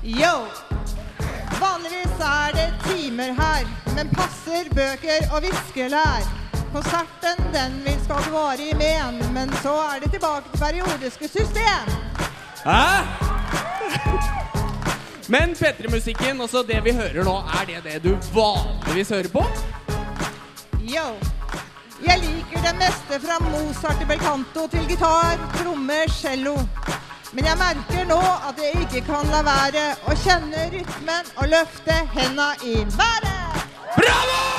Yo! Vanligvis det timer her, men passer bøker og viskelær. Konserten, den skal du vare I men, men så det tilbake til periodiske system. Hæ? Men P3-musikken, også det vi hører nå, det du vanligvis hører på? Yo! Jeg liker det meste fra Mozart til bel canto til gitar, tromme, cello. Men jeg merker nå at jeg ikke kan la være å kjenne rytmen og løfte hendene I været. Bravo!